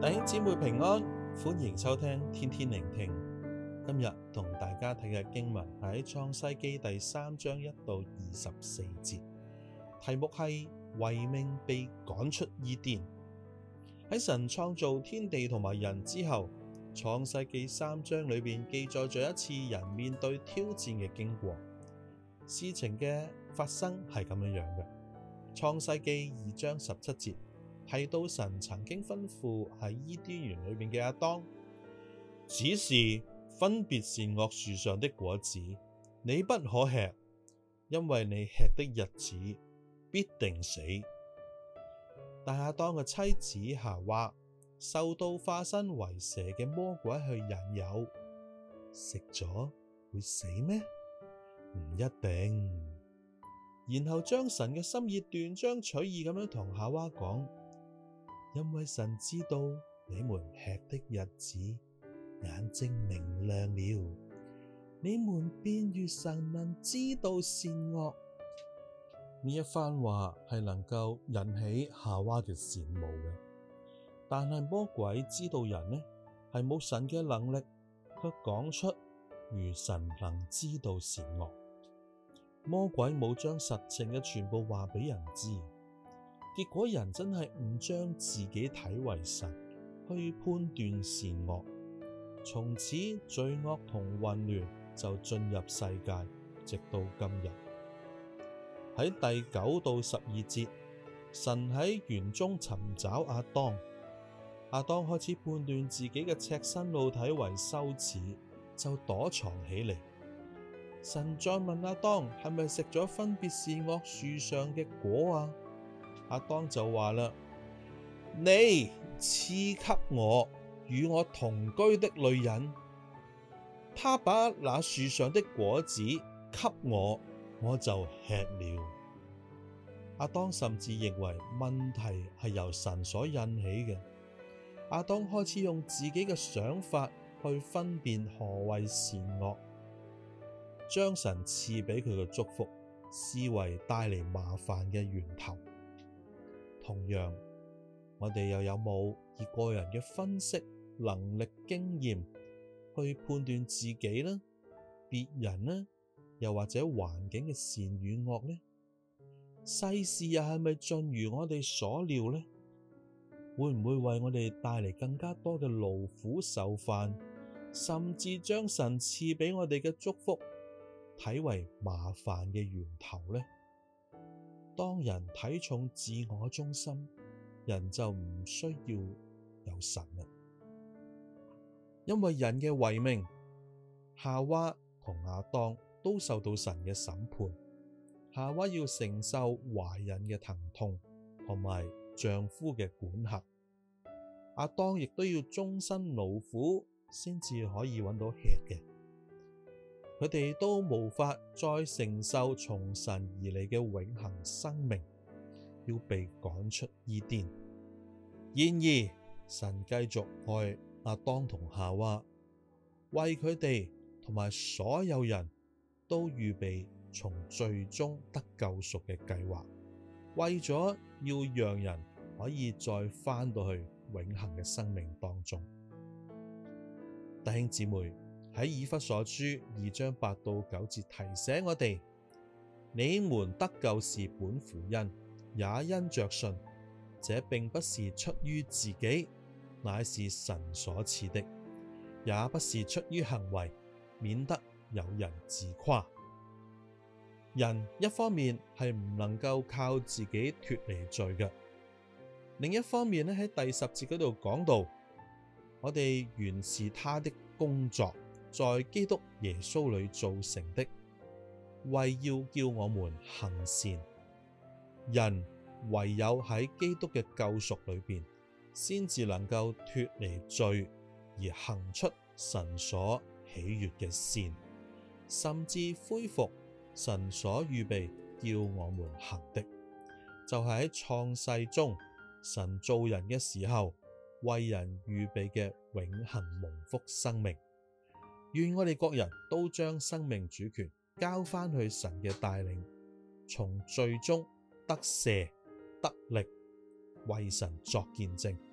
弟兄姊妹平安，歡迎收聽天天聆聽。今日同大家睇嘅經文係喺創世記第3章1到24節，題目係遺命被趕出伊甸。喺神創造天地同埋人之後，創世記3章裏邊記載咗一次人面對挑戰嘅經過。事情嘅發生係咁樣嘅。創世記2章17節提到神曾經吩咐喺伊甸園裏面嘅亞當，只是分別善惡樹上的果子你不可吃，因為你吃的日子必定死。但亞當嘅妻子夏娃受到化身為蛇嘅魔鬼去引誘，食咗會死咩？唔一定。然後將神嘅心意斷章取義咁樣同夏娃講，因為神知道你們吃的日子眼睛明亮了，你們便如神能知道善惡。呢一番話係能夠引起夏娃嘅羨慕嘅，但係魔鬼知道人呢係冇神嘅能力，卻講出如神能知道善惡。魔鬼冇將實情嘅全部話俾人知，結果人真係唔將自己睇為神去判斷善惡，從此罪惡同混亂就進入世界，直到今日。喺第9到12節，神喺園中尋找亞當，亞當開始判斷自己嘅赤身露體為羞恥，就躲藏起嚟。神再問亞當係咪食咗分別善惡樹上嘅果啊？亞當就話啦，你賜給我與我同居的女人，她把那樹上的果子給我，我就吃了。亞當甚至認為問題係由神所引起嘅。亞當開始用自己嘅想法去分辨何謂善惡，將神賜俾佢嘅祝福視為帶嚟麻煩嘅源頭。同樣，我哋又有冇以個人嘅分析能力經驗去判斷自己呢、別人呢，又或者環境嘅善與惡呢？世事又係咪盡如我哋所料呢？會唔會為我哋帶嚟更加多嘅勞苦受煩，甚至將神賜俾我哋嘅祝福睇為麻煩嘅源頭呢？當人睇重自我中心，人就唔需要有神啦。因為人嘅遺命，夏娃同亞當都受到神嘅審判。夏娃要承受懷孕嘅疼痛同埋丈夫嘅管轄，亞當亦都要終身勞苦先至可以揾到吃嘅。佢哋都無法再承受從神而嚟嘅永恆生命，要被趕出伊甸。然而，神繼續愛亞當同夏娃，為佢哋同埋所有人都預備從罪中得救贖嘅計劃，為咗要讓人可以再返到去永恆嘅生命當中。弟兄姊妹，喺以弗所書2章8到9節提醒我哋，你們得救是本乎恩，也因着信。這並不是出於自己，乃是神所賜的，也不是出於行為，免得有人自誇。人一方面係唔能夠靠自己脫離罪嘅，另一方面喺第10節嗰度講到，我哋原是他的工作，在基督耶穌裏造成的，為要叫我們行善。人唯有喺基督嘅救贖裏邊，先至能夠脫離罪，而行出神所喜悅嘅善，甚至恢復神所預備叫我們行的，就係喺創世中神造人嘅時候為人預備嘅永恆蒙福生命。願我哋各人都將生命主權交返去神嘅帶領，從罪中得赦得力，為神作見證，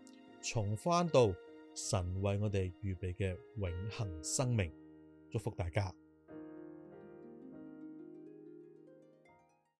重返到神為我哋預備嘅永恆生命。祝福大家。